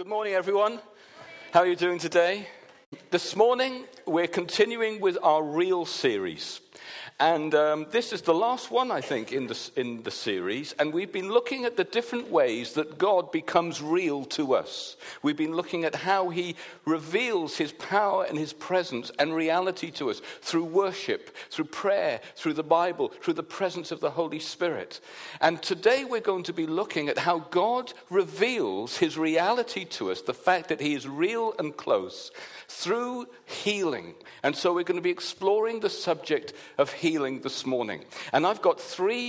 Good morning, everyone. How are you doing today? This morning, we're continuing with our Real series. And this is the last one, I think, in the series. And we've been looking at the different ways that God becomes real to us. We've been looking at how he reveals his power and his presence and reality to us through worship, through prayer, through the Bible, through the presence of the Holy Spirit. And today we're going to be looking at how God reveals his reality to us, the fact that he is real and close, through healing. And so we're going to be exploring the subject of healing this morning. And I've got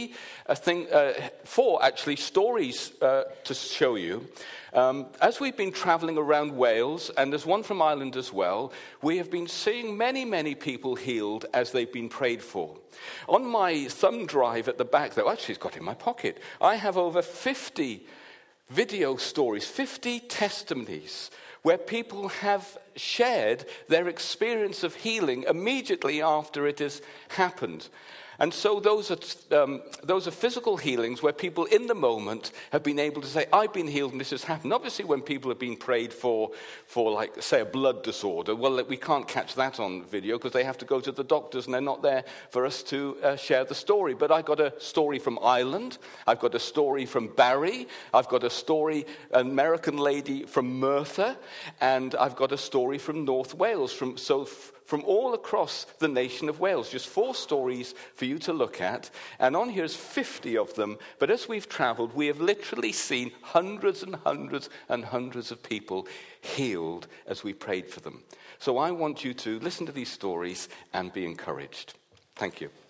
four stories to show you. As we've been traveling around Wales, and there's one from Ireland as well, we have been seeing many, many people healed as they've been prayed for. On my thumb drive at the back, though, actually it's got in my pocket, I have over 50 video stories, 50 testimonies where people have shared their experience of healing immediately after it has happened. And so those are physical healings where people in the moment have been able to say, I've been healed and this has happened. Obviously, when people have been prayed for like, say, a blood disorder, well, we can't catch that on video because they have to go to the doctors and they're not there for us to share the story. But I got a story from Ireland. I've got a story from Barry. I've got a story, an American lady from Merthyr. And I've got a story from North Wales, from all across the nation of Wales. Just 4 stories for you to look at. And on here's 50 of them. But as we've traveled, we have literally seen hundreds and hundreds and hundreds of people healed as we prayed for them. So I want you to listen to these stories and be encouraged. Thank you.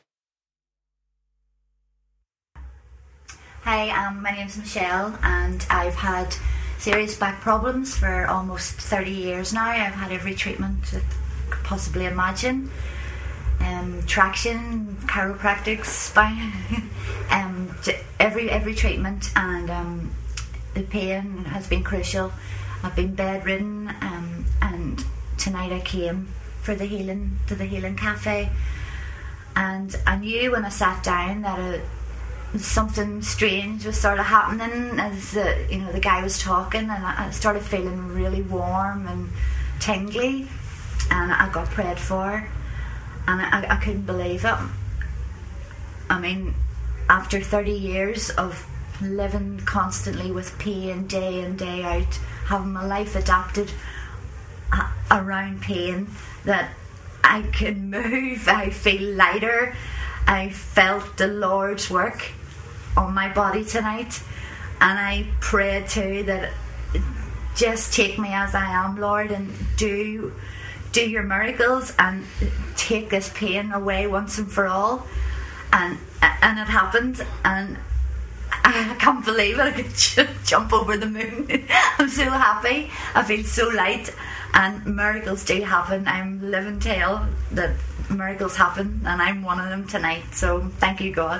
Hi, my name's Michelle, and I've had serious back problems for almost 30 years now. I've had every treatment that could possibly imagine. Traction, chiropractic, spine, every treatment, and the pain has been crucial. I've been bedridden, and tonight I came for the healing cafe, and I knew when I sat down that something strange was sort of happening as the guy was talking, and I started feeling really warm and tingly, and I got prayed for, and I couldn't believe it. I mean, after 30 years of living constantly with pain day in, day out, having my life adapted around pain, that I can move, I feel lighter. I felt the Lord's work on my body tonight, and I prayed too that just take me as I am, Lord, and do your miracles and take this pain away once and for all. And it happened, and I can't believe it. I could jump over the moon. I'm so happy. I feel so light, and miracles do happen. I'm living tale that miracles happen, and I'm one of them tonight. So thank you, God.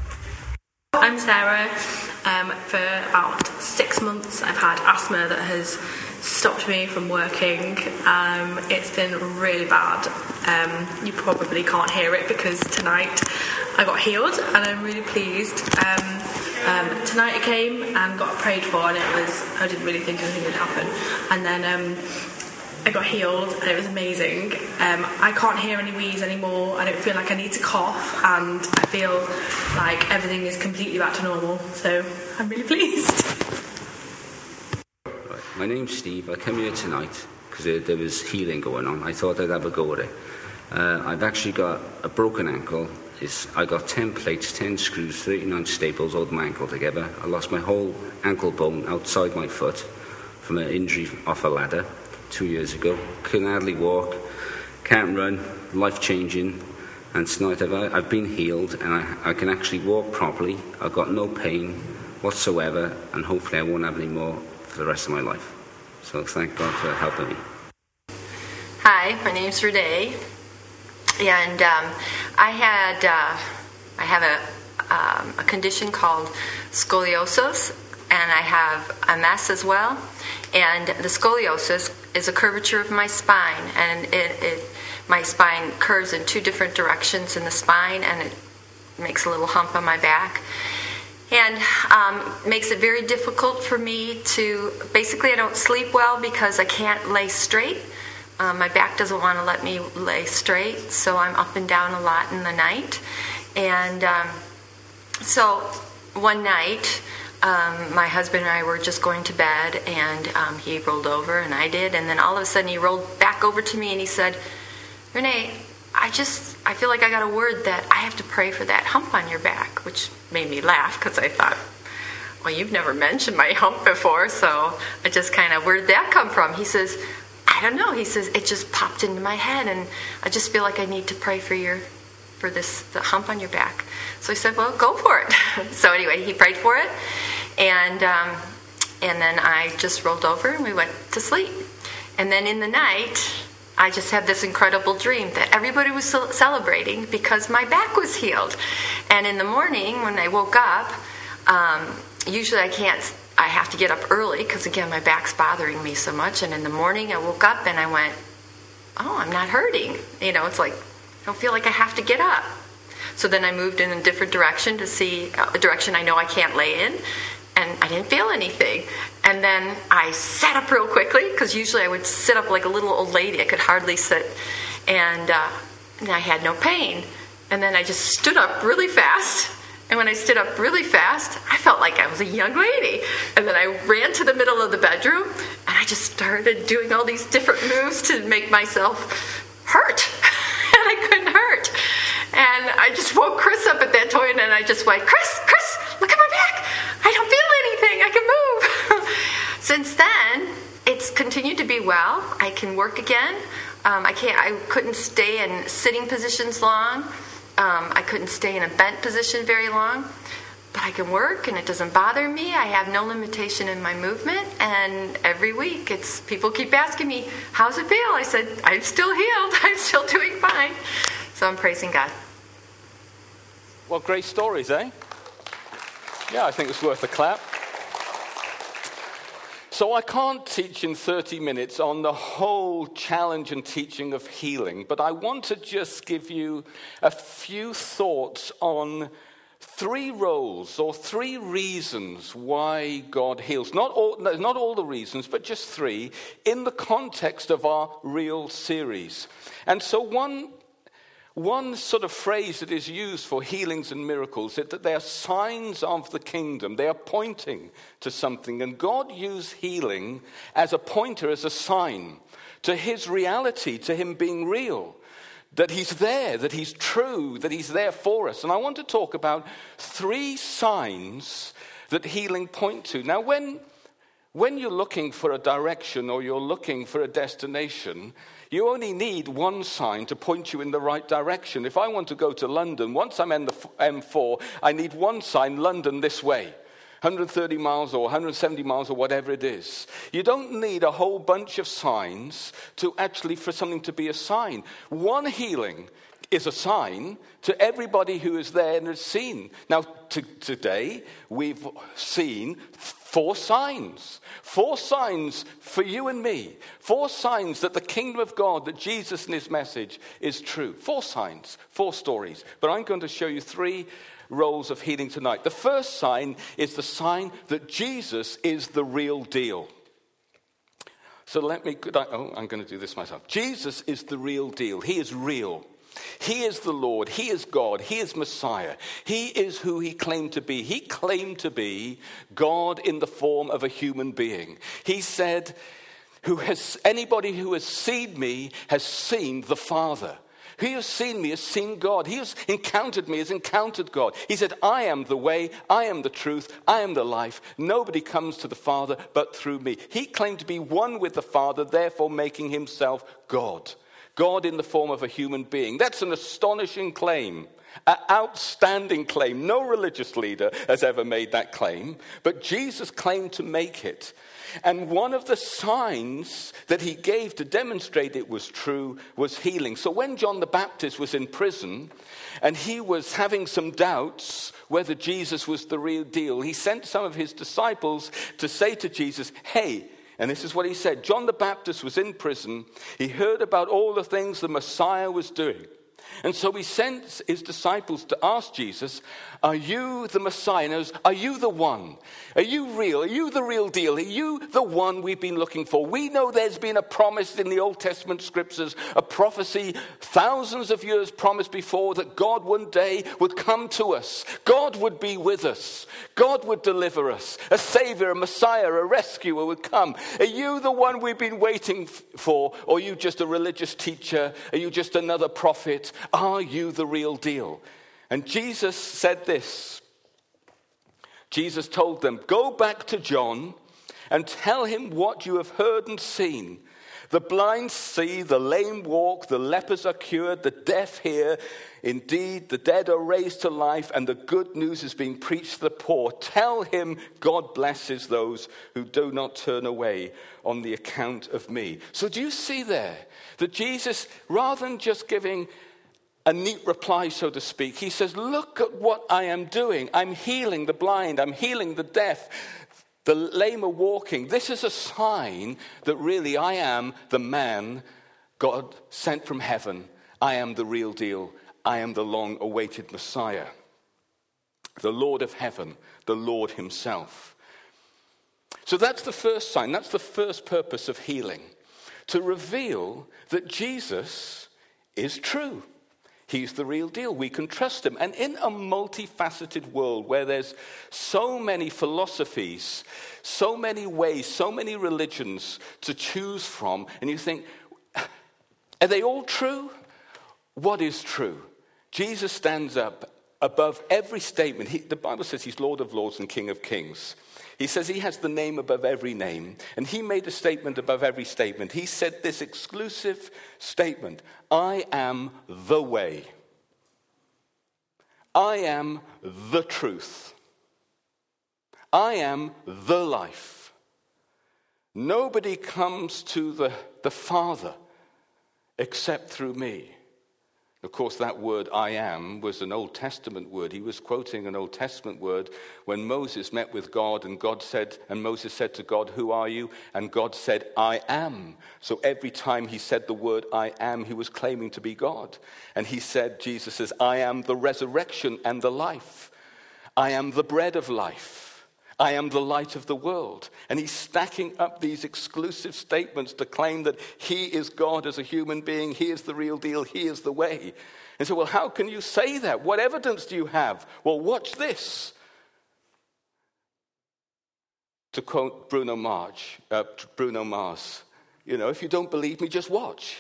I'm Sarah. For about 6 months I've had asthma that has stopped me from working. It's been really bad. You probably can't hear it because tonight I got healed, and I'm really pleased. Tonight I came and got prayed for, and I didn't really think anything would happen, and then I got healed, and it was amazing. I can't hear any wheeze anymore. I don't feel like I need to cough, and I feel like everything is completely back to normal. So I'm really pleased. Right. My name's Steve. I came here tonight because there was healing going on. I thought I'd have a go at it. I've actually got a broken ankle. I got 10 plates, 10 screws, 39 staples holding my ankle together. I lost my whole ankle bone outside my foot from an injury off a ladder 2 years ago. Can hardly walk, can't run, life-changing, and tonight I've been healed, and I can actually walk properly. I've got no pain whatsoever, and hopefully I won't have any more for the rest of my life. So thank God for helping me. Hi, my name's Renee, and I have a condition called scoliosis, and I have MS as well. And the scoliosis is a curvature of my spine, and my spine curves in 2 different directions in the spine, and it makes a little hump on my back. and makes it very difficult for me to, basically I don't sleep well because I can't lay straight. My back doesn't want to let me lay straight, so I'm up and down a lot in the night. And so one night, my husband and I were just going to bed, and he rolled over, and I did, and then all of a sudden he rolled back over to me and he said, Renee, I feel like I got a word that I have to pray for that hump on your back, which made me laugh because I thought, well, you've never mentioned my hump before, so I just kind of, where did that come from? He says, I don't know. He says, it just popped into my head, and I just feel like I need to pray for the hump on your back. So I said, well, go for it. So anyway, he prayed for it, and then I just rolled over and we went to sleep. And then in the night, I just had this incredible dream that everybody was celebrating because my back was healed. And in the morning, when I woke up, usually I have to get up early because, again, my back's bothering me so much. And in the morning, I woke up and I went, oh, I'm not hurting. It's like, I don't feel like I have to get up. So then I moved in a different direction to see a direction I know I can't lay in. And I didn't feel anything. And then I sat up real quickly, because usually I would sit up like a little old lady. I could hardly sit. And I had no pain. And then I just stood up really fast. And when I stood up really fast, I felt like I was a young lady. And then I ran to the middle of the bedroom, and I just started doing all these different moves to make myself hurt. And I couldn't hurt. And I just woke Chris up at that point, and I just went, Chris, look at my back. I don't feel anything. I can move. Since then, it's continued to be well. I can work again. I couldn't stay in sitting positions long. I couldn't stay in a bent position very long. But I can work, and it doesn't bother me. I have no limitation in my movement. And every week, people keep asking me, how's it feel? I said, I'm still healed. I'm still doing fine. So I'm praising God. Well, great stories, eh? Yeah, I think it's worth a clap. So I can't teach in 30 minutes on the whole challenge and teaching of healing, but I want to just give you a few thoughts on 3 roles or 3 reasons why God heals. Not all the reasons, but just 3 in the context of our real series. And so one sort of phrase that is used for healings and miracles is that they are signs of the kingdom. They are pointing to something. And God used healing as a pointer, as a sign to his reality, to him being real. That he's there, that he's true, that he's there for us. And I want to talk about 3 signs that healing point to. Now, when you're looking for a direction or you're looking for a destination, you only need one sign to point you in the right direction. If I want to go to London, once I'm in the M4, I need one sign, London this way. 130 miles or 170 miles or whatever it is. You don't need a whole bunch of signs for something to be a sign. One healing is a sign to everybody who is there and has seen. Now, today, we've seen 4 signs. 4 signs for you and me. 4 signs that the kingdom of God, that Jesus and his message is true. 4 signs, 4 stories. But I'm going to show you 3 roles of healing tonight. The first sign is the sign that Jesus is the real deal. So I'm going to do this myself. Jesus is the real deal. He is real. He is the Lord. He is God. He is Messiah. He is who he claimed to be. He claimed to be God in the form of a human being. He said, anybody who has seen me has seen the Father. He has seen me has seen God. He has encountered me has encountered God. He said, I am the way, I am the truth, I am the life. Nobody comes to the Father but through me. He claimed to be one with the Father, therefore making himself God. God in the form of a human being. That's an astonishing claim, an outstanding claim. No religious leader has ever made that claim, but Jesus claimed to make it. And one of the signs that he gave to demonstrate it was true was healing. So when John the Baptist was in prison and he was having some doubts whether Jesus was the real deal, he sent some of his disciples to say to Jesus, hey, and this is what he said. John the Baptist was in prison. He heard about all the things the Messiah was doing. And so he sends his disciples to ask Jesus, are you the Messiah? Are you the one? Are you real? Are you the real deal? Are you the one we've been looking for? We know there's been a promise in the Old Testament scriptures, a prophecy thousands of years promised before that God one day would come to us. God would be with us. God would deliver us. A savior, a Messiah, a rescuer would come. Are you the one we've been waiting for? Or are you just a religious teacher? Are you just another prophet? Are you the real deal? And Jesus said this. Jesus told them, go back to John and tell him what you have heard and seen. The blind see, the lame walk, the lepers are cured, the deaf hear. Indeed, the dead are raised to life, and the good news is being preached to the poor. Tell him God blesses those who do not turn away on the account of me. So do you see there that Jesus, rather than just giving a neat reply, so to speak, he says, look at what I am doing. I'm healing the blind. I'm healing the deaf. The lame are walking. This is a sign that really I am the man God sent from heaven. I am the real deal. I am the long-awaited Messiah. The Lord of heaven, the Lord himself. So that's the first sign. That's the first purpose of healing. To reveal that Jesus is true. He's the real deal. We can trust him. And in a multifaceted world where there's so many philosophies, so many ways, so many religions to choose from, and you think, are they all true? What is true? Jesus stands up above every statement. The Bible says he's Lord of Lords and King of Kings. He says he has the name above every name. And he made a statement above every statement. He said this exclusive statement, I am the way. I am the truth. I am the life. Nobody comes to the Father except through me. Of course, that word, I am, was an Old Testament word. He was quoting an Old Testament word when Moses met with God, and Moses said to God, who are you? And God said, I am. So every time he said the word, I am, he was claiming to be God. And he said, Jesus says, I am the resurrection and the life. I am the bread of life. I am the light of the world. And he's stacking up these exclusive statements to claim that he is God as a human being. He is the real deal. He is the way. And so, well, how can you say that? What evidence do you have? Well, watch this. To quote Bruno Mars, if you don't believe me, just watch.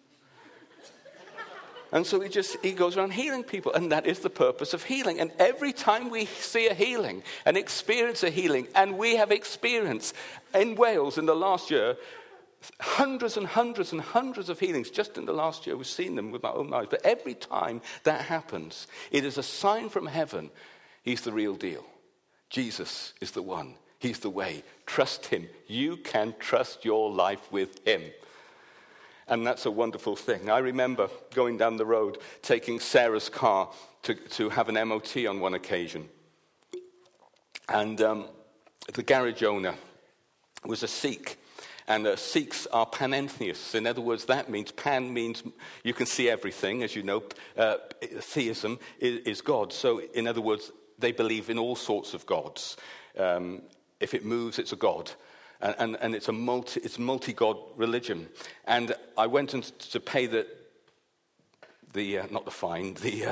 And so he goes around healing people, and that is the purpose of healing. And every time we see a healing and experience a healing, and we have experienced in Wales in the last year, hundreds and hundreds and hundreds of healings just in the last year. We've seen them with my own eyes. But every time that happens, it is a sign from heaven. He's the real deal. Jesus is the one. He's the way. Trust him. You can trust your life with him. And that's a wonderful thing. I remember going down the road, taking Sarah's car to have an MOT on one occasion. And the garage owner was a Sikh. And Sikhs are panentheists. In other words, that means, pan means you can see everything. As you know, theism is God. So in other words, they believe in all sorts of gods. If it moves, it's a god. And it's a multi-god religion. And I went to pay not the fine,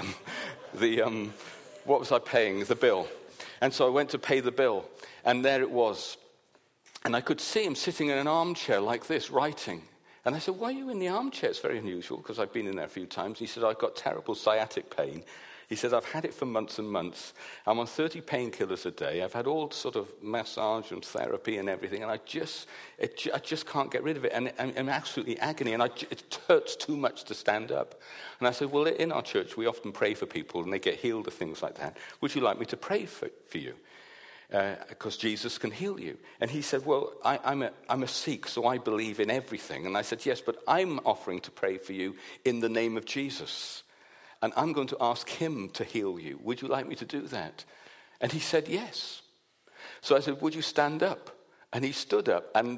what was I paying? The bill. And so I went to pay the bill, and there it was. And I could see him sitting in an armchair like this, writing. And I said, why are you in the armchair? It's very unusual, because I've been in there a few times. He said, I've got terrible sciatic pain. He says, I've had it for months and months. I'm on 30 painkillers a day. I've had all sort of massage and therapy and everything, and I just can't get rid of it. And I'm absolutely agony, and it hurts too much to stand up. And I said, well, in our church, we often pray for people, and they get healed of things like that. Would you like me to pray for you? Because Jesus can heal you. And he said, well, I'm a Sikh, so I believe in everything. And I said, yes, but I'm offering to pray for you in the name of Jesus. And I'm going to ask him to heal you. Would you like me to do that? And he said, yes. So I said, would you stand up? And he stood up. And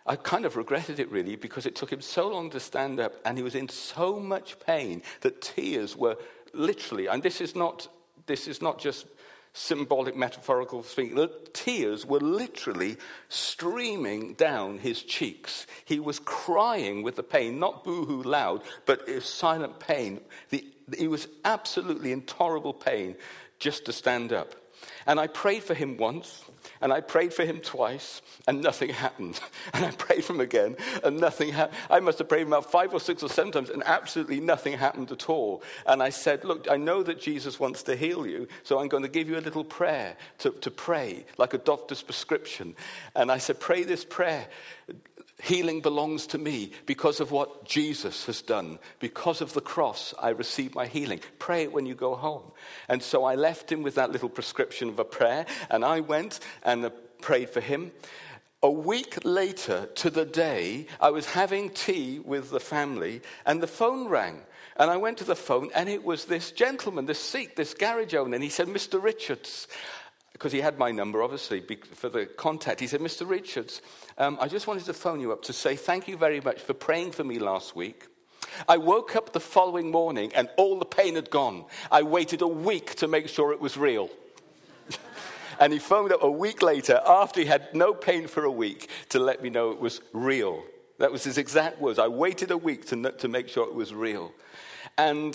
I kind of regretted it really, because it took him so long to stand up, and he was in so much pain that tears were literally, and this is not just symbolic, metaphorical speaking, the tears were literally streaming down his cheeks. He was crying with the pain, not boo-hoo loud, but silent pain. He was absolutely in horrible pain just to stand up. And I prayed for him once, and I prayed for him twice, and nothing happened. And I prayed for him again, and nothing happened. I must have prayed him about 5 or 6 or 7 times, and absolutely nothing happened at all. And I said, look, I know that Jesus wants to heal you, so I'm going to give you a little prayer to pray, like a doctor's prescription. And I said, pray this prayer. Healing belongs to me because of what Jesus has done. Because of the cross, I receive my healing. Pray it when you go home. And so I left him with that little prescription of a prayer, and I went and prayed for him. A week later, to the day, I was having tea with the family, and the phone rang. And I went to the phone, and it was this gentleman, this Sikh, this garage owner, and he said, Mr. Richards, because he had my number, obviously, for the contact. He said, Mr. Richards, I just wanted to phone you up to say thank you very much for praying for me last week. I woke up the following morning and all the pain had gone. I waited a week to make sure it was real. And he phoned up a week later, after he had no pain for a week, to let me know it was real. That was his exact words. I waited a week to make sure it was real. And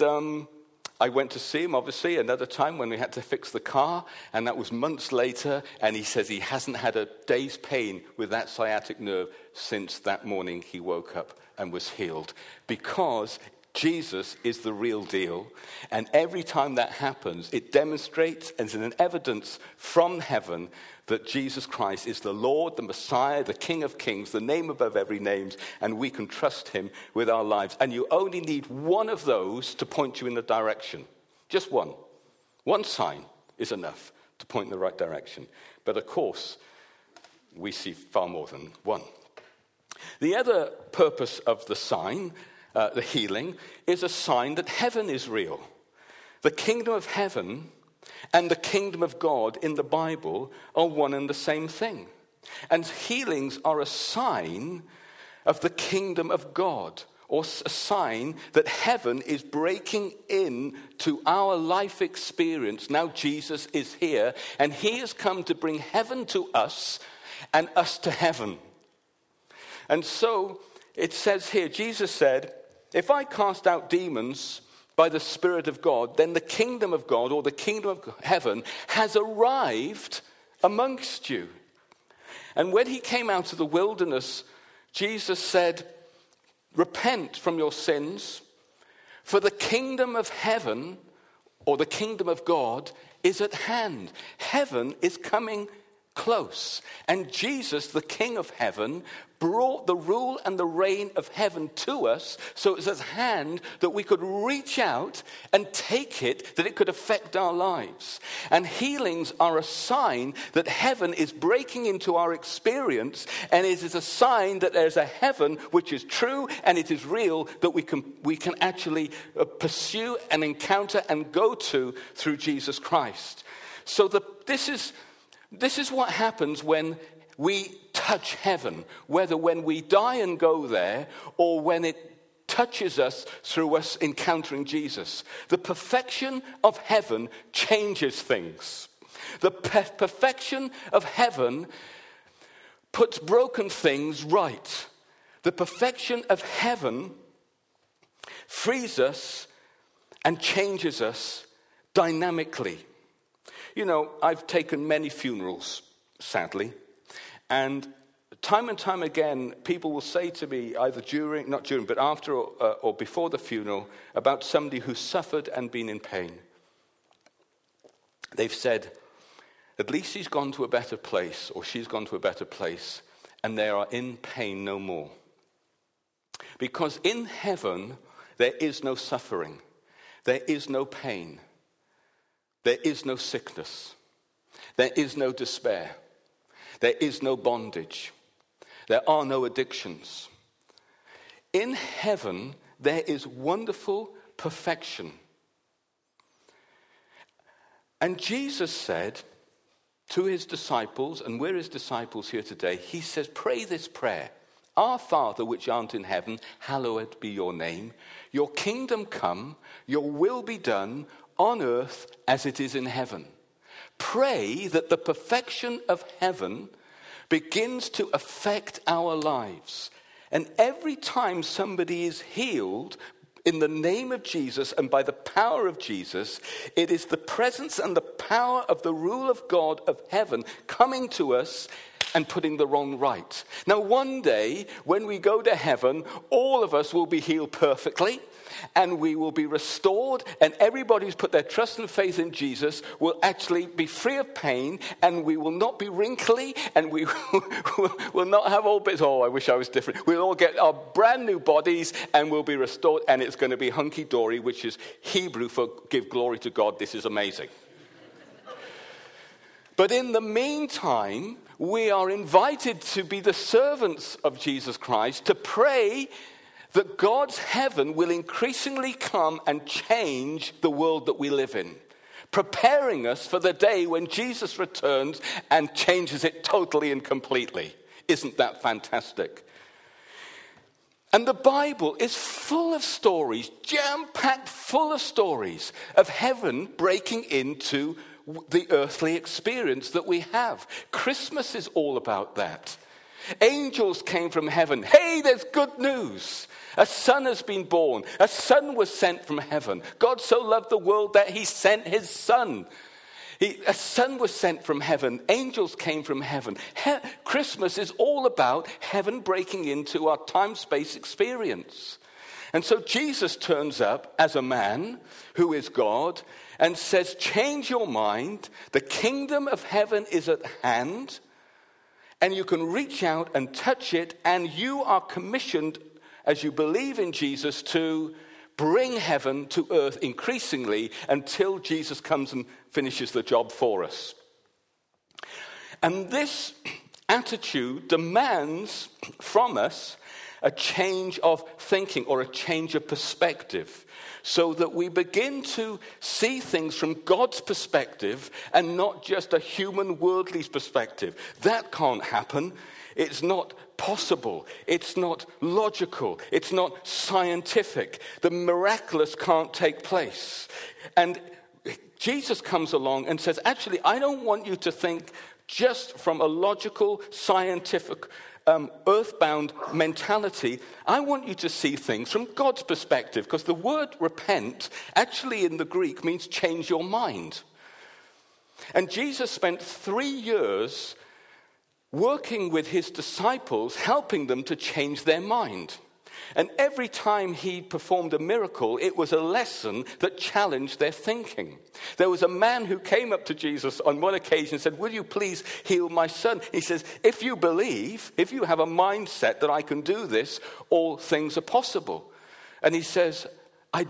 I went to see him, obviously, another time when we had to fix the car, and that was months later, and he says he hasn't had a day's pain with that sciatic nerve since that morning he woke up and was healed. Because Jesus is the real deal, and every time that happens, it demonstrates and is an evidence from heaven that Jesus Christ is the Lord, the Messiah, the King of Kings, the name above every name, and we can trust him with our lives. And you only need one of those to point you in the direction. Just one. One sign is enough to point in the right direction. But of course, we see far more than one. The other purpose of the sign, the healing, is a sign that heaven is real. The kingdom of heaven and the kingdom of God in the Bible are one and the same thing. And healings are a sign of the kingdom of God, or a sign that heaven is breaking in to our life experience. Now Jesus is here, and he has come to bring heaven to us and us to heaven. And so it says here, Jesus said, if I cast out demons by the Spirit of God, then the kingdom of God, or the kingdom of heaven, has arrived amongst you. And when he came out of the wilderness, Jesus said, repent from your sins, for the kingdom of heaven, or the kingdom of God, is at hand. Heaven is coming close. And Jesus, the King of heaven, brought the rule and the reign of heaven to us, so it's at hand that we could reach out and take it, that it could affect our lives. And healings are a sign that heaven is breaking into our experience, and it is a sign that there's a heaven which is true and it is real, that we can actually pursue and encounter and go to through Jesus Christ. So this is what happens when we touch heaven, whether when we die and go there or when it touches us through us encountering Jesus. The perfection of heaven changes things. The perfection of heaven puts broken things right. The perfection of heaven frees us and changes us dynamically. You know, I've taken many funerals, sadly, and time again, people will say to me, either not during, but after or before the funeral, about somebody who suffered and been in pain. They've said, at least he's gone to a better place, or she's gone to a better place, and they are in pain no more. Because in heaven, there is no suffering, there is no pain, there is no sickness, there is no despair, there is no bondage, there are no addictions. In heaven, there is wonderful perfection. And Jesus said to his disciples, and we're his disciples here today, he says, pray this prayer. Our Father which art in heaven, hallowed be your name. Your kingdom come, your will be done on earth as it is in heaven. Pray that the perfection of heaven begins to affect our lives. And every time somebody is healed in the name of Jesus and by the power of Jesus, it is the presence and the power of the rule of God of heaven coming to us and putting the wrong right. Now, one day, when we go to heaven, all of us will be healed perfectly, and we will be restored, and everybody who's put their trust and faith in Jesus will actually be free of pain, and we will not be wrinkly, and we will not have all bits, oh, I wish I was different. We'll all get our brand new bodies, and we'll be restored, and it's going to be hunky-dory, which is Hebrew for give glory to God. This is amazing. But in the meantime, we are invited to be the servants of Jesus Christ, to pray that God's heaven will increasingly come and change the world that we live in, preparing us for the day when Jesus returns and changes it totally and completely. Isn't that fantastic? And the Bible is full of stories, jam-packed full of stories of heaven breaking into the earthly experience that we have. Christmas is all about that. Angels came from heaven. Hey, there's good news. A son has been born. A son was sent from heaven. God so loved the world that he sent his son. A son was sent from heaven. Angels came from heaven. Christmas is all about heaven breaking into our time-space experience. And so Jesus turns up as a man who is God and says, change your mind. The kingdom of heaven is at hand. And you can reach out and touch it, and you are commissioned, as you believe in Jesus, to bring heaven to earth increasingly until Jesus comes and finishes the job for us. And this attitude demands from us a change of thinking or a change of perspective, so that we begin to see things from God's perspective and not just a human worldly perspective. That can't happen. It's not possible. It's not logical. It's not scientific. The miraculous can't take place. And Jesus comes along and says, actually, I don't want you to think just from a logical, scientific earthbound mentality. I want you to see things from God's perspective, because the word repent actually in the Greek means change your mind. And Jesus spent 3 years working with his disciples, helping them to change their mind. And every time he performed a miracle, it was a lesson that challenged their thinking. There was a man who came up to Jesus on one occasion and said, will you please heal my son? He says, if you believe, if you have a mindset that I can do this, all things are possible. And he says, and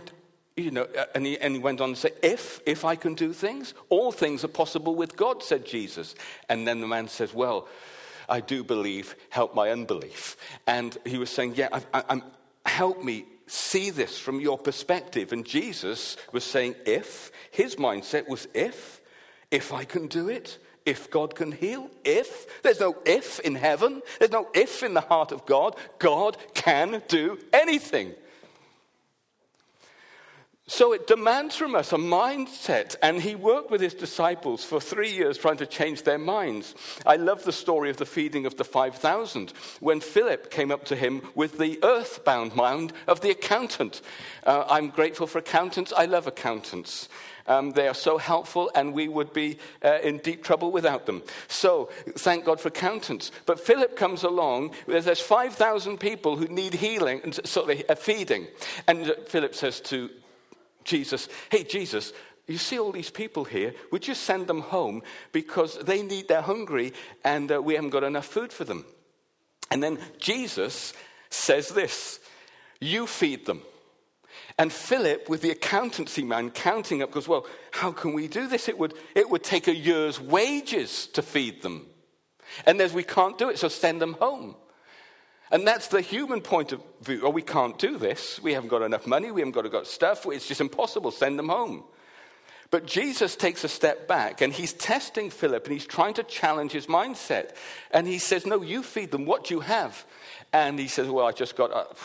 he went on to say, if I can do things, all things are possible with God, said Jesus. And then the man says, well, I do believe, help my unbelief. And he was saying, help me see this from your perspective. And Jesus was saying, his mindset was if I can do it, if God can heal, there's no if in heaven, there's no if in the heart of God. God can do anything. So it demands from us a mindset, and he worked with his disciples for 3 years trying to change their minds. I love the story of the feeding of the 5,000, when Philip came up to him with the earthbound mind of the accountant. I'm grateful for accountants. I love accountants. They are so helpful, and we would be in deep trouble without them. So thank God for accountants. But Philip comes along. There's 5,000 people who need healing, and so they are feeding. And Philip says to Jesus, hey, Jesus, you see all these people here, would you send them home because they're hungry and we haven't got enough food for them? And then Jesus says this, you feed them. And Philip, with the accountancy man counting up, goes, well, how can we do this? It would take a year's wages to feed them. And we can't do it, so send them home. And that's the human point of view. Oh, we can't do this. We haven't got enough money. We haven't got stuff. It's just impossible. Send them home. But Jesus takes a step back, and he's testing Philip, and he's trying to challenge his mindset. And he says, no, you feed them. What do you have? And he says, well, I just got,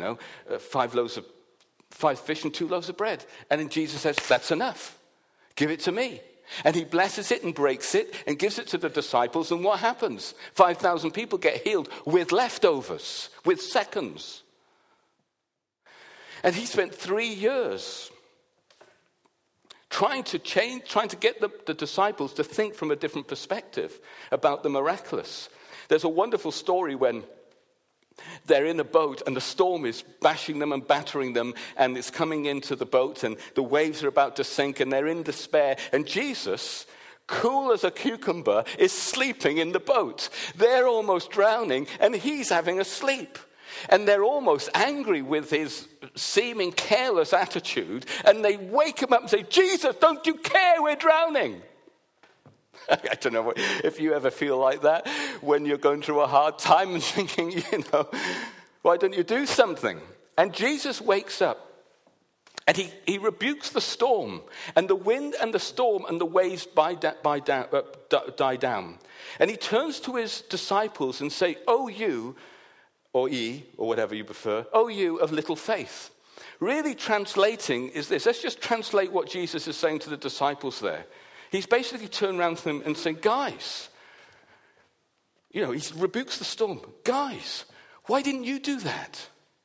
5 fish and 2 loaves of bread. And then Jesus says, that's enough. Give it to me. And he blesses it and breaks it and gives it to the disciples. And what happens? 5,000 people get healed with leftovers, with seconds. And he spent 3 years trying to get the disciples to think from a different perspective about the miraculous. There's a wonderful story when they're in a boat and the storm is bashing them and battering them, and it's coming into the boat and the waves are about to sink and they're in despair. And Jesus, cool as a cucumber, is sleeping in the boat. They're almost drowning and he's having a sleep. And they're almost angry with his seeming careless attitude. And they wake him up and say, Jesus, don't you care? We're drowning. I don't know if you ever feel like that when you're going through a hard time and thinking, why don't you do something? And Jesus wakes up and he rebukes the storm. And the wind and the storm and the waves die down. And he turns to his disciples and say, "Oh, you," or ye, or whatever you prefer, "Oh, you of little faith." Really translating is this. Let's just translate what Jesus is saying to the disciples there. He's basically turned around to them and saying, guys, he rebukes the storm. Guys, why didn't you do that?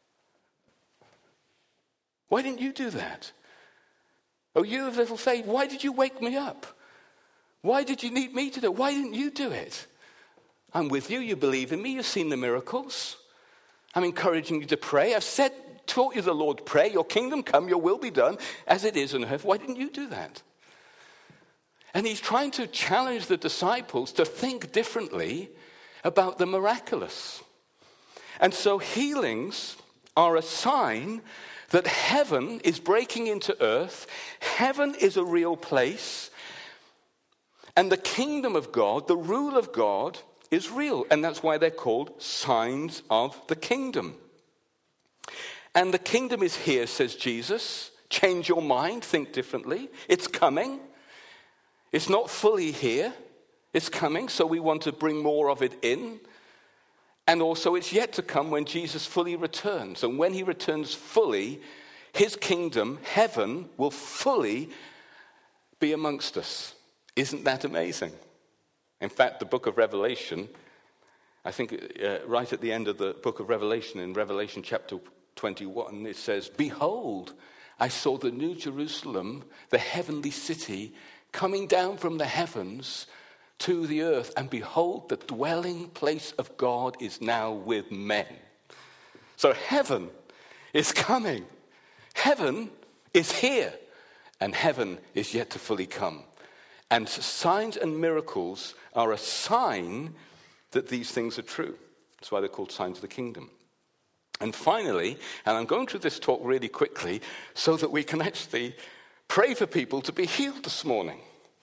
Why didn't you do that? Oh, you of little faith, why did you wake me up? Why did you need me to do it? Why didn't you do it? I'm with you. You believe in me. You've seen the miracles. I'm encouraging you to pray. I've taught you the Lord pray. Your kingdom come, your will be done as it is in heaven. Why didn't you do that? And he's trying to challenge the disciples to think differently about the miraculous. And so healings are a sign that heaven is breaking into earth. Heaven is a real place. And the kingdom of God, the rule of God, is real. And that's why they're called signs of the kingdom. And the kingdom is here, says Jesus. Change your mind, think differently. It's coming. It's not fully here. It's coming, so we want to bring more of it in. And also it's yet to come when Jesus fully returns. And when he returns fully, his kingdom, heaven, will fully be amongst us. Isn't that amazing? In fact, the book of Revelation, I think right at the end of the book of Revelation, in Revelation chapter 21, it says, "Behold, I saw the new Jerusalem, the heavenly city, coming down from the heavens to the earth, and behold, the dwelling place of God is now with men." So heaven is coming. Heaven is here, and heaven is yet to fully come. And signs and miracles are a sign that these things are true. That's why they're called signs of the kingdom. And finally, and I'm going through this talk really quickly so that we can actually pray for people to be healed this morning.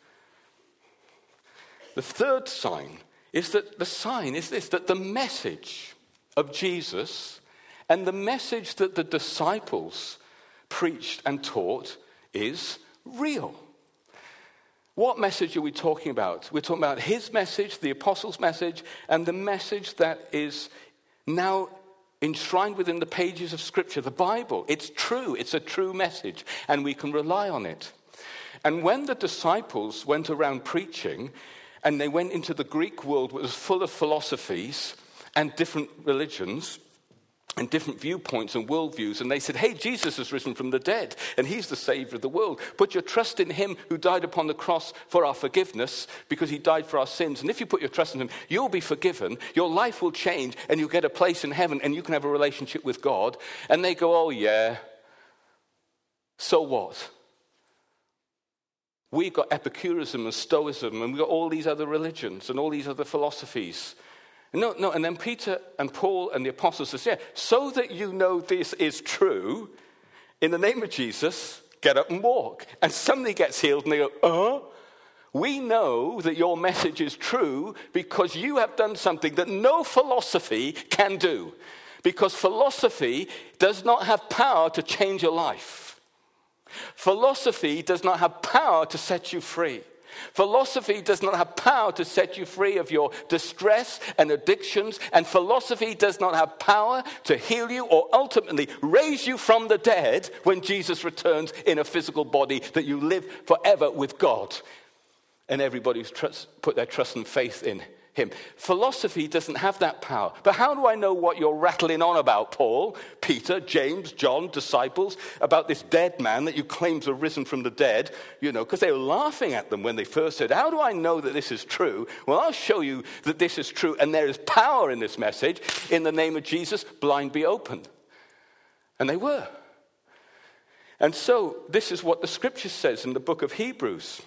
The third sign is that that the message of Jesus and the message that the disciples preached and taught is real. What message are we talking about? We're talking about his message, the apostles' message, and the message that is now enshrined within the pages of Scripture, the Bible. It's true. It's a true message, and we can rely on it. And when the disciples went around preaching, and they went into the Greek world, which was full of philosophies and different religions and different viewpoints and worldviews, and they said, "Hey, Jesus has risen from the dead, and he's the Savior of the world. Put your trust in him who died upon the cross for our forgiveness, because he died for our sins. And if you put your trust in him, you'll be forgiven, your life will change, and you'll get a place in heaven, and you can have a relationship with God." And they go, "Oh yeah, so what? We've got Epicureanism and Stoicism, and we've got all these other religions and all these other philosophies." No, and then Peter and Paul and the apostles says, "Yeah, so that you know this is true, in the name of Jesus, get up and walk." And somebody gets healed and they go, "We know that your message is true because you have done something that no philosophy can do. Because philosophy does not have power to change your life. Philosophy does not have power to set you free. Philosophy does not have power to set you free of your distress and addictions, and philosophy does not have power to heal you or ultimately raise you from the dead when Jesus returns in a physical body, that you live forever with God. And everybody who's put their trust and faith in him. Philosophy doesn't have that power. But how do I know what you're rattling on about, Paul, Peter, James, John, disciples, about this dead man that you claim to have risen from the dead? Because they were laughing at them when they first said, how do I know that this is true? Well, I'll show you that this is true, and there is power in this message. In the name of Jesus, blind be opened. And they were. And so this is what the scripture says in the book of Hebrews.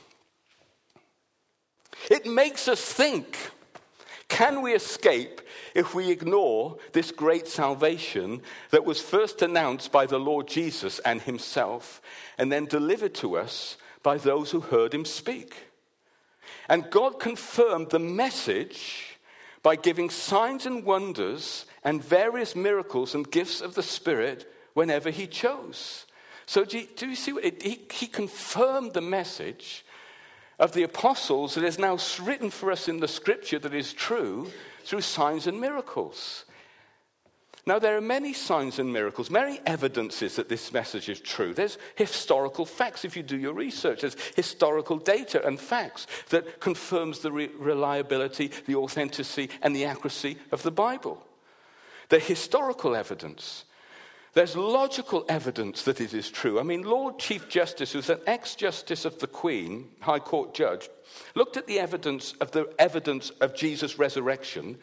It makes us think, can we escape if we ignore this great salvation that was first announced by the Lord Jesus and himself, and then delivered to us by those who heard him speak? And God confirmed the message by giving signs and wonders and various miracles and gifts of the Spirit whenever he chose. So do you see what he confirmed the message of the apostles that is now written for us in the scripture that is true through signs and miracles. Now, there are many signs and miracles, many evidences that this message is true. There's historical facts if you do your research. There's historical data and facts that confirms the reliability, the authenticity, and the accuracy of the Bible. The historical evidence. There's logical evidence that it is true. I mean, Lord Chief Justice, who's an ex-justice of the Queen, High Court judge, looked at the evidence of Jesus' resurrection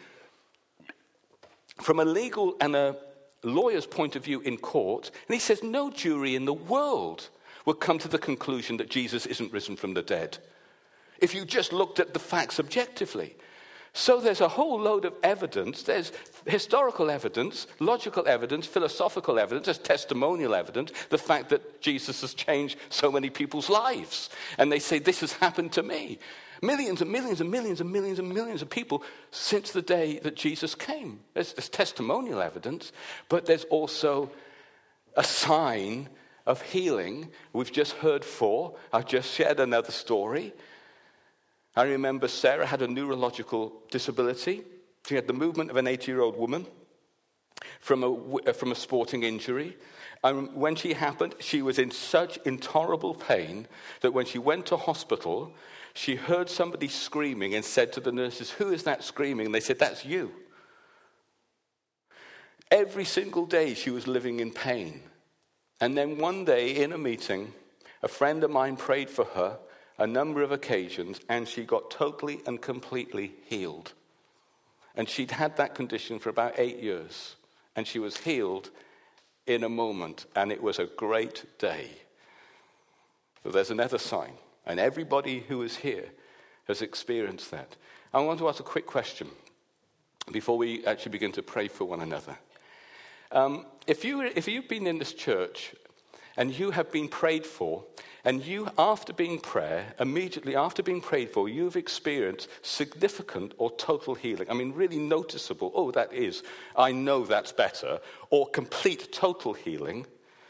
from a legal and a lawyer's point of view in court, and he says no jury in the world would come to the conclusion that Jesus isn't risen from the dead if you just looked at the facts objectively. So there's a whole load of evidence. There's historical evidence, logical evidence, philosophical evidence, there's testimonial evidence, the fact that Jesus has changed so many people's lives. And they say, this has happened to me. Millions and millions and millions and millions and millions of people since the day that Jesus came. There's testimonial evidence, but there's also a sign of healing. We've just heard 4. I've just shared another story. I remember Sarah had a neurological disability. She had the movement of an 80-year-old woman from a sporting injury. And when she happened, she was in such intolerable pain that when she went to hospital, she heard somebody screaming and said to the nurses, who is that screaming? And they said, that's you. Every single day she was living in pain. And then one day in a meeting, a friend of mine prayed for her a number of occasions, and she got totally and completely healed. And she'd had that condition for about 8 years, and she was healed in a moment, and it was a great day. So there's another sign, and everybody who is here has experienced that. I want to ask a quick question before we actually begin to pray for one another. If you've been in this church and you have been prayed for, and you, immediately after being prayed for, you've experienced significant or total healing. I mean, really noticeable, I know that's better, or complete total healing.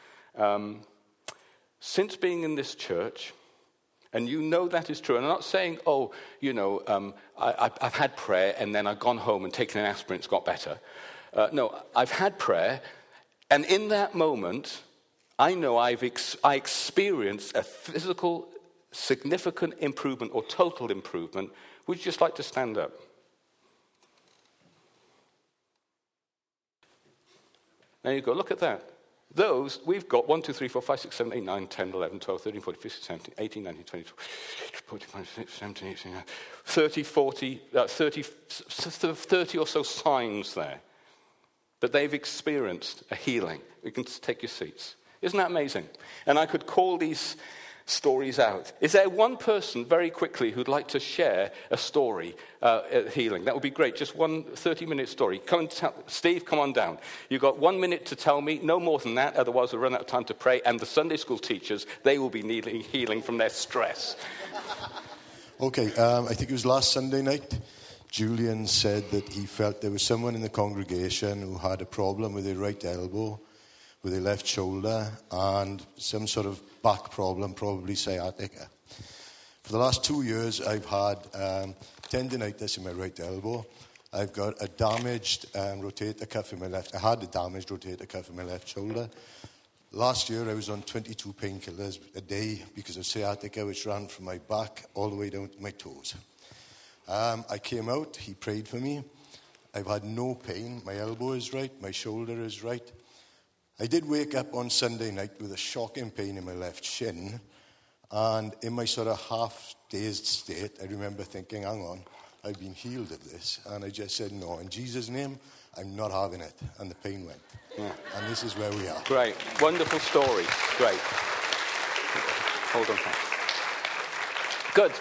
Since being in this church, and you know that is true, and I'm not saying, I've had prayer, and then I've gone home and taken an aspirin, it's got better. No, I've had prayer, and in that moment, I know I experienced a physical, significant improvement or total improvement. Would you just like to stand up? There you go, look at that. Those, we've got 1, 2, 3, 4, 5, 6, 7, 8, 9, 10, 11, 12, 13, 14, 15, 17, 18, 19, 20, 21, 17, 18, 30, 40, 30 or so signs there. But they've experienced a healing. You can take your seats. Isn't that amazing? And I could call these stories out. Is there one person, very quickly, who'd like to share a story, healing? That would be great. Just one 30-minute story. Come and tell, Steve, come on down. You've got 1 minute to tell me, no more than that, otherwise we'll run out of time to pray. And the Sunday school teachers, they will be needing healing from their stress. Okay, I think it was last Sunday night. Julian said that he felt there was someone in the congregation who had a problem with their right elbow. with their left shoulder and some sort of back problem, probably sciatica. For the last 2 years, I've had tendinitis in my right elbow. I've got a damaged rotator cuff in my left. I had a damaged rotator cuff in my left shoulder. Last year, I was on 22 painkillers a day because of sciatica, which ran from my back all the way down to my toes. I came out. He prayed for me. I've had no pain. My elbow is right. My shoulder is right. I did wake up on Sunday night with a shocking pain in my left shin. And in my sort of half-dazed state, I remember thinking, hang on, I've been healed of this. And I just said, no, in Jesus' name, I'm not having it. And the pain went. Yeah. And this is where we are. Great. Wonderful story. Great. Hold on. Good.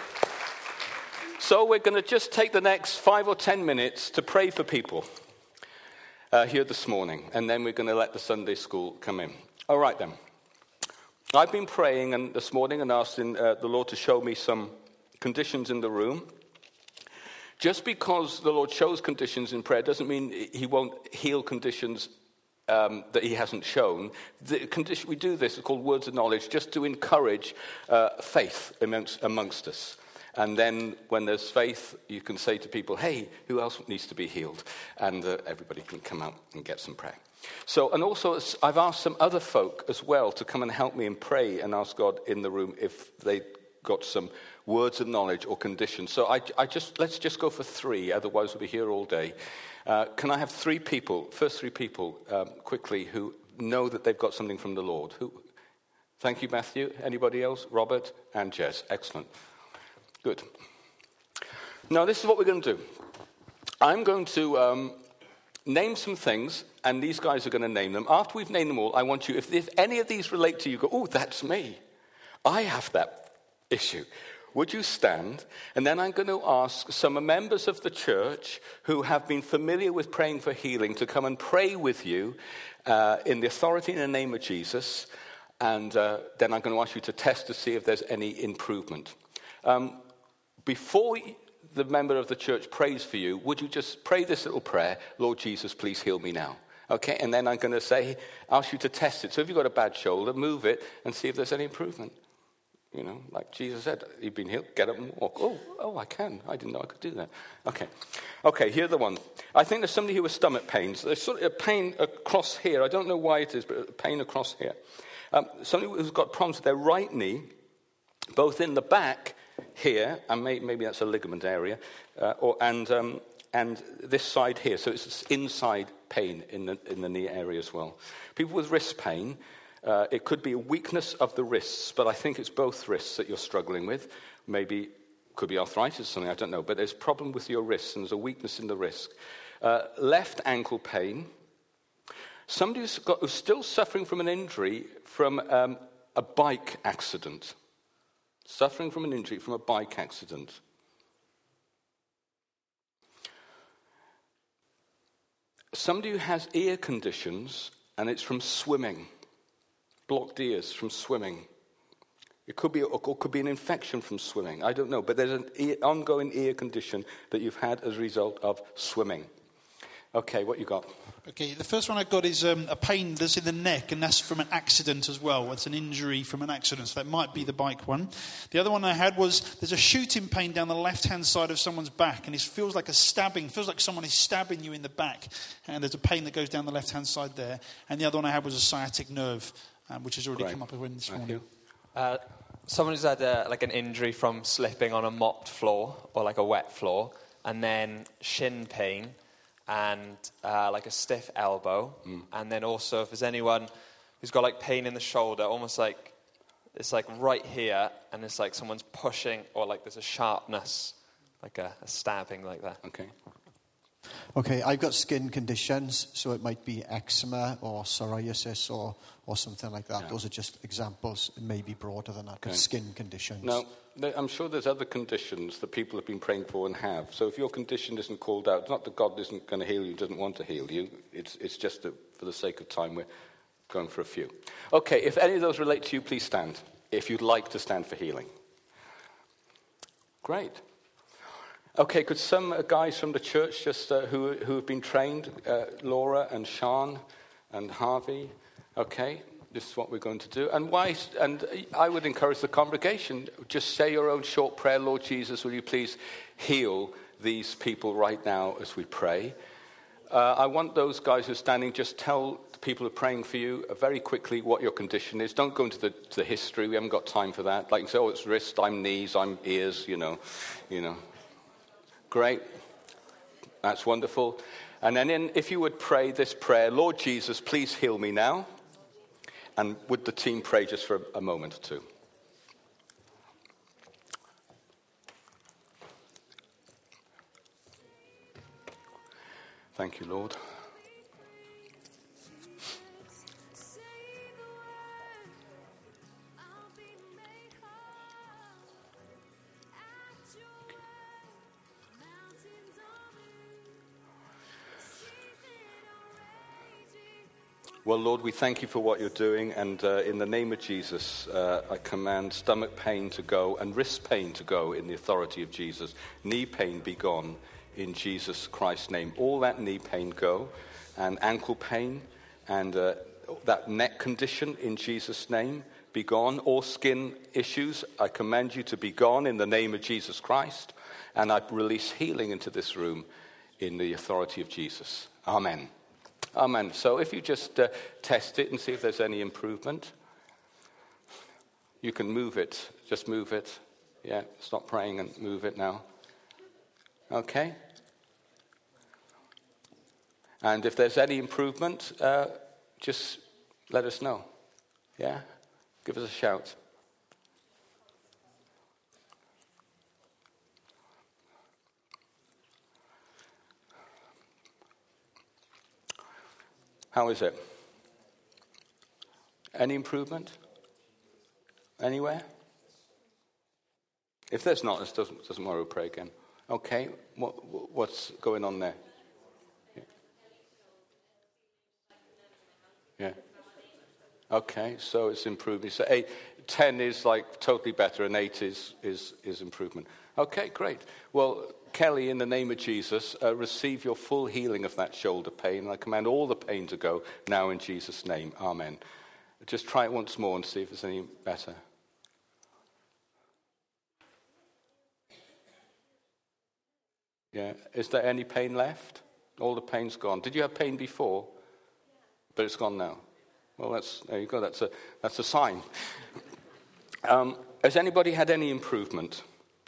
So we're going to just take the next 5 or 10 minutes to pray for people here this morning. And then we're going to let the Sunday school come in. All right, then. I've been praying and this morning and asking the Lord to show me some conditions in the room. Just because the Lord shows conditions in prayer doesn't mean he won't heal conditions that he hasn't shown. The condition we do this is called words of knowledge, just to encourage faith amongst us. And then when there's faith, you can say to people, hey, who else needs to be healed? And everybody can come out and get some prayer. So, and also I've asked some other folk as well to come and help me and pray and ask God in the room if they got some words of knowledge or conditions. So let's just go for 3, otherwise we'll be here all day. Can I have 3 people, first 3 people, quickly, who know that they've got something from the Lord? Who? Thank you, Matthew. Anybody else? Robert and Jez. Excellent. Good. Now, this is what we're going to do. I'm going to name some things, and these guys are going to name them. After we've named them all, I want you, if any of these relate to you, go, oh, that's me. I have that issue. Would you stand? And then I'm going to ask some members of the church who have been familiar with praying for healing to come and pray with you in the authority and the name of Jesus. And then I'm going to ask you to test to see if there's any improvement. Before the member of the church prays for you, would you just pray this little prayer, Lord Jesus, please heal me now. Okay, and then I'm going to ask you to test it. So if you've got a bad shoulder, move it and see if there's any improvement. You know, like Jesus said, you've been healed, get up and walk. Oh, I can. I didn't know I could do that. Okay, here's the one. I think there's somebody who has stomach pains. There's sort of a pain across here. I don't know why it is, but a pain across here. Somebody who's got problems with their right knee, both in the back here, and maybe that's a ligament area, and this side here. So it's inside pain in the knee area as well. People with wrist pain, it could be a weakness of the wrists, but I think it's both wrists that you're struggling with. Maybe could be arthritis or something, I don't know. But there's a problem with your wrists, and there's a weakness in the wrist. Left ankle pain. Somebody who's still suffering from an injury from a bike accident. Suffering from an injury from a bike accident. Somebody who has ear conditions, and it's from swimming. Blocked ears from swimming. It could be an infection from swimming. I don't know, but there's an ongoing ear condition that you've had as a result of swimming. Okay, what you got? Okay, the first one I got is a pain that's in the neck, and that's from an accident as well. It's an injury from an accident, so that might be the bike one. The other one I had was there's a shooting pain down the left-hand side of someone's back, and it feels like a stabbing. Feels like someone is stabbing you in the back, and there's a pain that goes down the left-hand side there. And the other one I had was a sciatic nerve, which has already come up with this morning. Someone who's had an injury from slipping on a mopped floor or like a wet floor, and then shin pain and like a stiff elbow. And then also if there's anyone who's got like pain in the shoulder, almost like it's like right here, and it's like someone's pushing, or like there's a sharpness, like a stabbing like that. Okay, I've got skin conditions, so it might be eczema or psoriasis or something like that. Yeah. Those are just examples. It may be broader than that, skin conditions. Now, I'm sure there's other conditions that people have been praying for and have. So if your condition isn't called out, it's not that God isn't going to heal you, doesn't want to heal you. It's just that for the sake of time, we're going for a few. Okay, if any of those relate to you, please stand, if you'd like to stand for healing. Great. Okay, could some guys from the church just who have been trained, Laura and Sean and Harvey Okay, this is what we're going to do. And I would encourage the congregation, just say your own short prayer. Lord Jesus, will you please heal these people right now as we pray? I want those guys who are standing, just tell the people who are praying for you very quickly what your condition is. Don't go into the history. We haven't got time for that. Like, say, oh, it's wrist, I'm knees, I'm ears, you know. Great. That's wonderful. And then if you would pray this prayer, Lord Jesus, please heal me now. And would the team pray just for a moment or two? Thank you, Lord. Well, Lord, we thank you for what you're doing, and in the name of Jesus, I command stomach pain to go and wrist pain to go in the authority of Jesus. Knee pain be gone in Jesus Christ's name. All that knee pain go, and ankle pain, and that neck condition in Jesus' name be gone. All skin issues, I command you to be gone in the name of Jesus Christ, and I release healing into this room in the authority of Jesus. Amen. Amen. So if you just test it and see if there's any improvement, you can move it. Just move it. Yeah, stop praying and move it now. Okay? And if there's any improvement, just let us know. Yeah? Give us a shout. How is it? Any improvement? Anywhere? If there's not, it doesn't worry, we'll pray again. Okay, what's going on there? Yeah. Okay, so it's improving. So 10 is like totally better, and 8 is improvement. Okay, great. Well, Kelly, in the name of Jesus, receive your full healing of that shoulder pain. I command all the pain to go now in Jesus' name. Amen. Just try it once more and see if it's any better. Yeah. Is there any pain left? All the pain's gone. Did you have pain before? But it's gone now. Well, there you go. That's a sign. Has anybody had any improvement?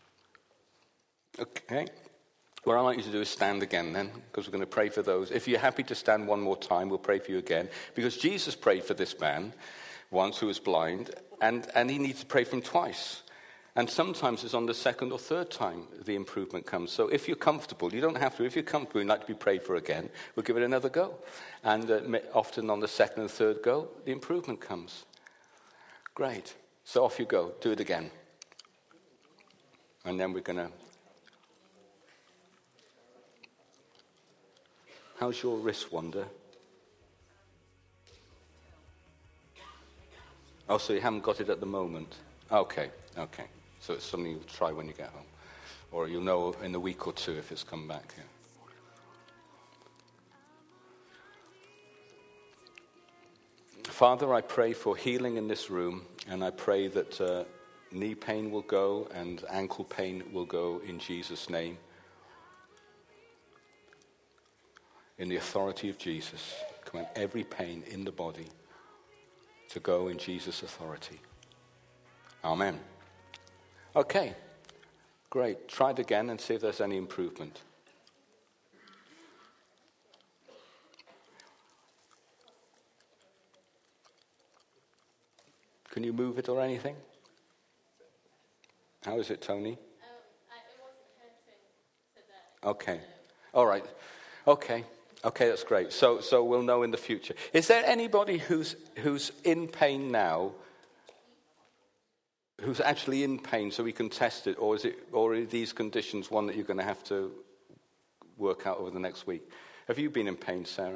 Okay. What I'd like you to do is stand again then, because we're going to pray for those. If you're happy to stand one more time, we'll pray for you again. Because Jesus prayed for this man once who was blind, and he needs to pray for him twice. And sometimes it's on the second or third time the improvement comes. So if you're comfortable, you don't have to. If you're comfortable and like to be prayed for again, we'll give it another go. And often on the second and third go, the improvement comes. Great. So off you go. Do it again. And then we're going to... How's your wrist, Wanda? Oh, so you haven't got it at the moment? Okay. So it's something you'll try when you get home. Or you'll know in a week or two if it's come back. Yeah. Father, I pray for healing in this room, and I pray that knee pain will go and ankle pain will go in Jesus' name. In the authority of Jesus, command every pain in the body to go in Jesus' authority. Amen. Okay, great. Try it again and see if there's any improvement. Can you move it or anything? How is it, Tony? It wasn't hurting today. Okay. All right. Okay, that's great. So we'll know in the future. Is there anybody who's in pain now, who's actually in pain, so we can test it, or are these conditions one that you're going to have to work out over the next week? Have you been in pain, Sarah?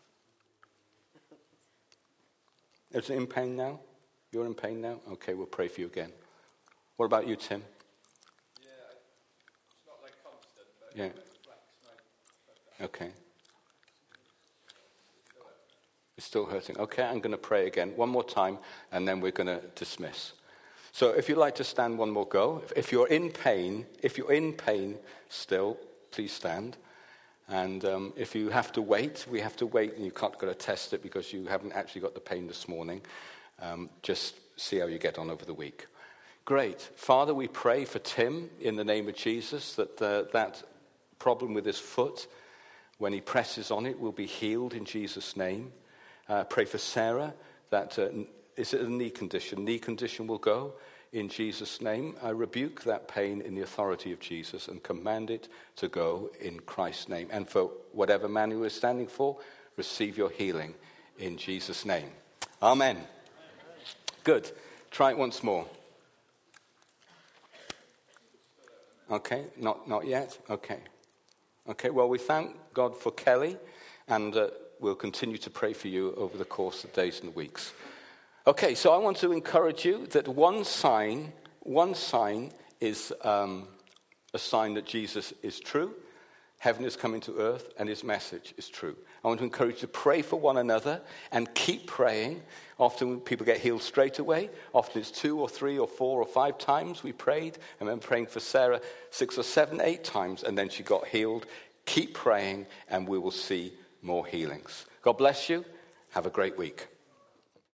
Is it in pain now? You're in pain now? Okay, we'll pray for you again. What about you, Tim? Yeah, it's not like constant, but yeah. Okay. It's still hurting. Okay, I'm going to pray again one more time, and then we're going to dismiss. So if you'd like to stand one more go, if you're in pain still, please stand. And if you have to wait, we have to wait, and you can't go to test it because you haven't actually got the pain this morning. Just see how you get on over the week. Great. Father, we pray for Tim in the name of Jesus, that that problem with his foot, when he presses on it, will be healed in Jesus' name. Pray for Sarah, that is it a knee condition? Knee condition will go in Jesus' name. I rebuke that pain in the authority of Jesus and command it to go in Christ's name. And for whatever man you are standing for, receive your healing in Jesus' name. Amen. Good. Try it once more. Okay, not yet? Okay. Okay, well, we thank God for Kelly, and we'll continue to pray for you over the course of days and weeks. Okay, so I want to encourage you that one sign is a sign that Jesus is true, heaven is coming to earth, and his message is true. I want to encourage you to pray for one another and keep praying. Often people get healed straight away. Often it's 2 or 3 or 4 or 5 times we prayed. I remember praying for Sarah 6 or 7, 8 times, and then she got healed. Keep praying, and we will see more healings. God bless you. Have a great week.